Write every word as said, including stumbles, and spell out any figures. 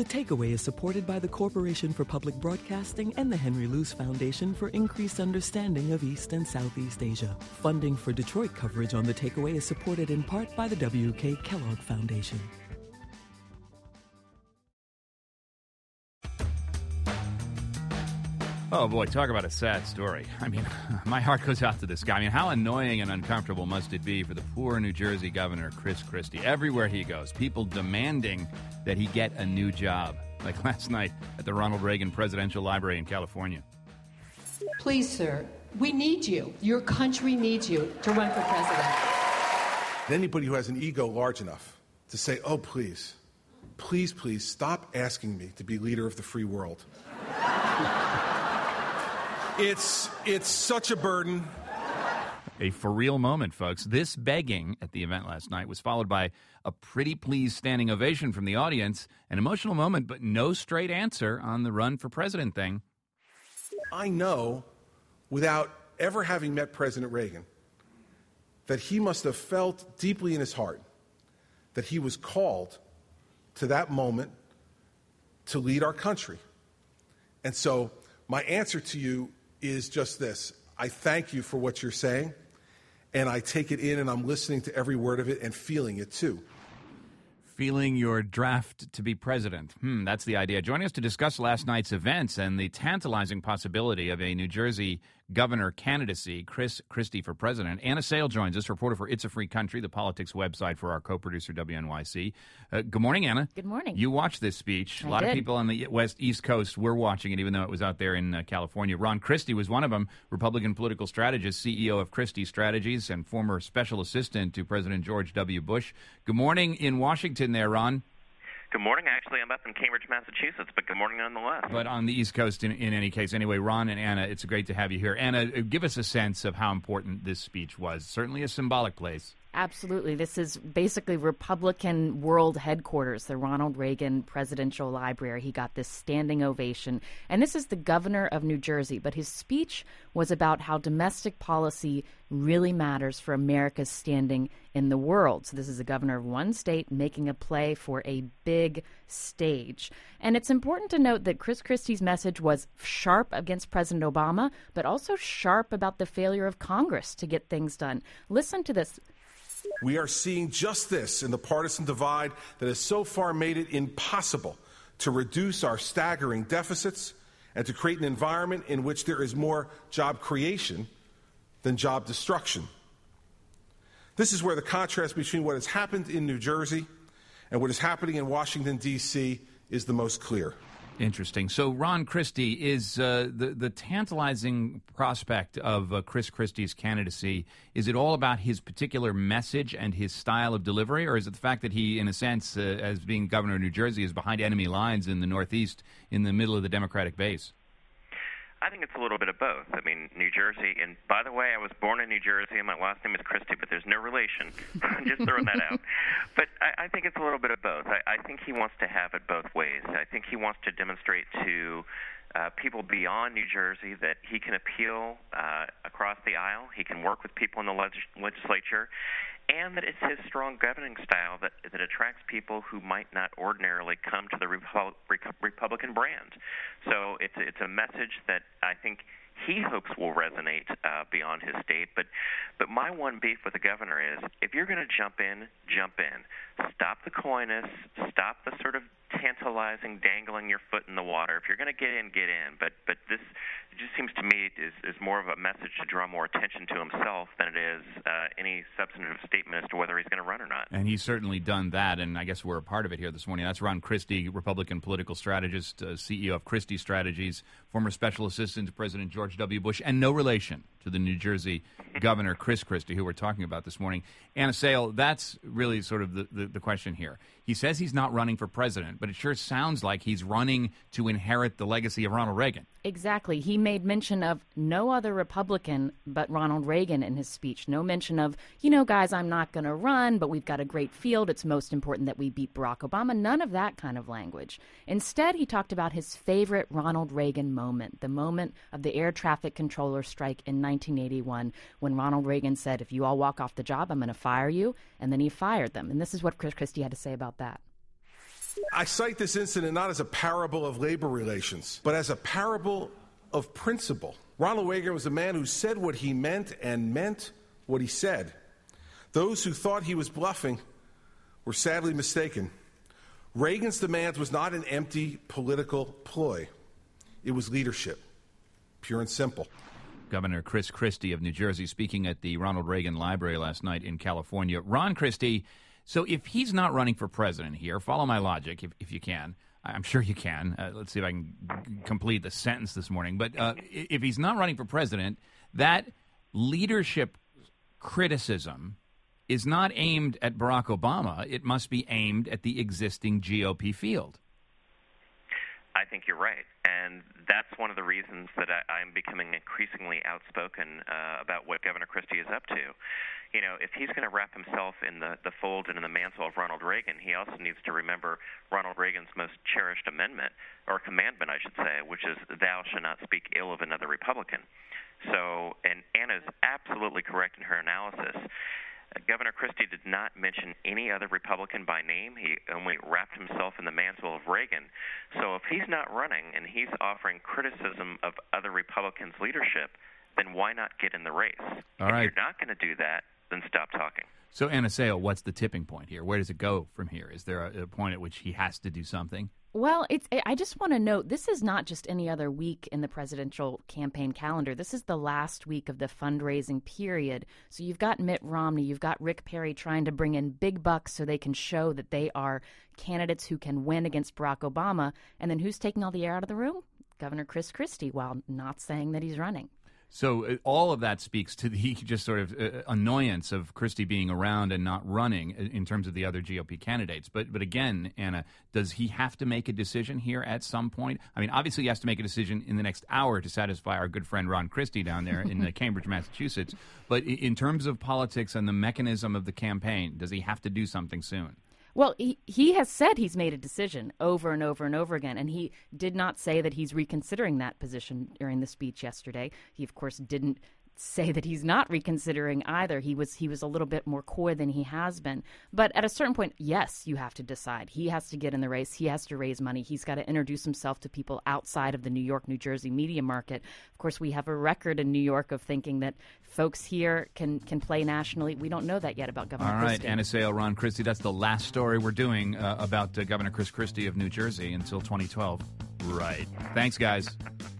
The Takeaway is supported by the Corporation for Public Broadcasting and the Henry Luce Foundation for increased understanding of East and Southeast Asia. Funding for Detroit coverage on The Takeaway is supported in part by the W K Kellogg Foundation. Oh, boy, talk about a sad story. I mean, my heart goes out to this guy. I mean, how annoying and uncomfortable must it be for the poor New Jersey governor, Chris Christie? Everywhere he goes, people demanding that he get a new job, like last night at the Ronald Reagan Presidential Library in California. Please, sir, we need you. Your country needs you to run for president. Anybody who has an ego large enough to say, oh, please, please, please stop asking me to be leader of the free world. It's it's such a burden. A for real moment, folks. This begging at the event last night was followed by a pretty pleased standing ovation from the audience, an emotional moment, but no straight answer on the run for president thing. I know, without ever having met President Reagan, that he must have felt deeply in his heart that he was called to that moment to lead our country. And so my answer to you is just this. I thank you for what you're saying, and I take it in, and I'm listening to every word of it and feeling it, too. Feeling your draft to be president. Hmm, that's the idea. Joining us to discuss last night's events and the tantalizing possibility of a New Jersey governor candidacy, Chris Christie for president. Anna Sale joins us, reporter for It's a Free Country, the politics website for our co-producer, W N Y C. Uh, good morning, Anna. Good morning. You watched this speech. I a lot did. of people on the West East Coast were watching it, even though it was out there in uh, California. Ron Christie was one of them, Republican political strategist, C E O of Christie Strategies, and former special assistant to President George W. Bush. Good morning in Washington there, Ron. Good morning. Actually, I'm up in Cambridge, Massachusetts, but good morning nonetheless. But on the East Coast, in, in any case. Anyway, Ron and Anna, it's great to have you here. Anna, give us a sense of how important this speech was. Certainly a symbolic place. Absolutely. This is basically Republican world headquarters, the Ronald Reagan Presidential Library. He got this standing ovation. And this is the governor of New Jersey. But his speech was about how domestic policy really matters for America's standing in the world. So this is the governor of one state making a play for a big stage. And it's important to note that Chris Christie's message was sharp against President Obama, but also sharp about the failure of Congress to get things done. Listen to this. We are seeing just this in the partisan divide that has so far made it impossible to reduce our staggering deficits and to create an environment in which there is more job creation than job destruction. This is where the contrast between what has happened in New Jersey and what is happening in Washington, D C is the most clear. Interesting. So, Ron Christie, is uh, the, the tantalizing prospect of uh, Chris Christie's candidacy, is it all about his particular message and his style of delivery, or is it the fact that he, in a sense, uh, as being governor of New Jersey, is behind enemy lines in the Northeast, in the middle of the Democratic base? I think it's a little bit of both. I mean, New Jersey, and by the way, I was born in New Jersey, and my last name is Christie, but there's no relation. I'm just throwing that out. But I, I think it's a little bit of both. I, I think he wants to have it both ways. I think he wants to demonstrate to uh, people beyond New Jersey that he can appeal uh, across the aisle. He can work with people in the leg- legislature. And that it's his strong governing style that that attracts people who might not ordinarily come to the Repu- Republican brand. So it's it's a message that I think he hopes will resonate uh, beyond his state. But but my one beef with the governor is, if you're going to jump in, jump in. Stop the coyness. Stop the sort of tantalizing, dangling your foot in the water. If you're going to get in, get in. But but this it just seems to me is, is more of a message to draw more attention to himself than it is uh, any substantive statement as to whether he's going to run or not. And he's certainly done that, and I guess we're a part of it here this morning. That's Ron Christie, Republican political strategist, uh, C E O of Christie Strategies, former special assistant to President George W. Bush, and no relation to the New Jersey governor, Chris Christie, who we're talking about this morning. Anna Sale, that's really sort of the, the, the question here. He says he's not running for president, but it sure sounds like he's running to inherit the legacy of Ronald Reagan. Exactly. He made mention of no other Republican but Ronald Reagan in his speech. No mention of, you know, guys, I'm not going to run, but we've got a great field. It's most important that we beat Barack Obama. None of that kind of language. Instead, he talked about his favorite Ronald Reagan moment, the moment of the air traffic controller strike in nineteen eighty-one, when Ronald Reagan said, if you all walk off the job, I'm going to fire you. And then he fired them. And this is what Chris Christie had to say about that. I cite this incident not as a parable of labor relations, but as a parable of principle. Ronald Reagan was a man who said what he meant and meant what he said. Those who thought he was bluffing were sadly mistaken. Reagan's demand was not an empty political ploy. It was leadership, pure and simple. Governor Chris Christie of New Jersey speaking at the Ronald Reagan Library last night in California. Ron Christie, so if he's not running for president here, follow my logic if, if you can. I'm sure you can. Uh, let's see if I can g- complete the sentence this morning. But uh, if he's not running for president, that leadership criticism is not aimed at Barack Obama. It must be aimed at the existing G O P field. I think you're right. And that's one of the reasons that I, I'm becoming increasingly outspoken uh, about what Governor Christie is up to. You know, if he's going to wrap himself in the, the fold and in the mantle of Ronald Reagan, he also needs to remember Ronald Reagan's most cherished amendment, or commandment, I should say, which is, thou shalt not speak ill of another Republican. So, and Anna's absolutely correct in her analysis. Governor Christie did not mention any other Republican by name. He only wrapped himself in the mantle of Reagan. So if he's not running and he's offering criticism of other Republicans' leadership, then why not get in the race? All if right. you're not going to do that, then stop talking. So, Anaseo, what's the tipping point here? Where does it go from here? Is there a, a point at which he has to do something? Well, it's, I just want to note, this is not just any other week in the presidential campaign calendar. This is the last week of the fundraising period. So you've got Mitt Romney, you've got Rick Perry trying to bring in big bucks so they can show that they are candidates who can win against Barack Obama. And then who's taking all the air out of the room? Governor Chris Christie, while not saying that he's running. So uh, all of that speaks to the just sort of uh, annoyance of Christie being around and not running in terms of the other G O P candidates. But but again, Anna, does he have to make a decision here at some point? I mean, obviously he has to make a decision in the next hour to satisfy our good friend Ron Christie down there in uh, Cambridge, Massachusetts. But in terms of politics and the mechanism of the campaign, does he have to do something soon? Well, he, he has said he's made a decision over and over and over again, and he did not say that he's reconsidering that position during the speech yesterday. He, of course, didn't say that he's not reconsidering either. He was he was a little bit more coy than he has been. But at a certain point, yes, you have to decide. He has to get in the race. He has to raise money. He's got to introduce himself to people outside of the New York, New Jersey media market. Of course, we have a record in New York of thinking that folks here can, can play nationally. We don't know that yet about Governor All right, Christie. Anaseo, Ron Christie, that's the last story we're doing uh, about uh, Governor Chris Christie of New Jersey until twenty twelve. Right. Thanks, guys.